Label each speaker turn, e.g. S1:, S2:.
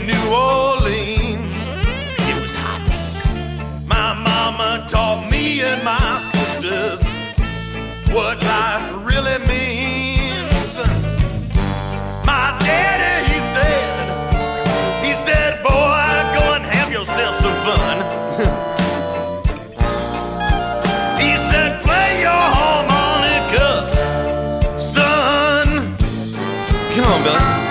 S1: in New Orleans. It was hot. My mama taught me and my sisters what life really means. My daddy, he said, boy, go and have yourself some fun. He said, play your harmonica, son. Come on, Billy.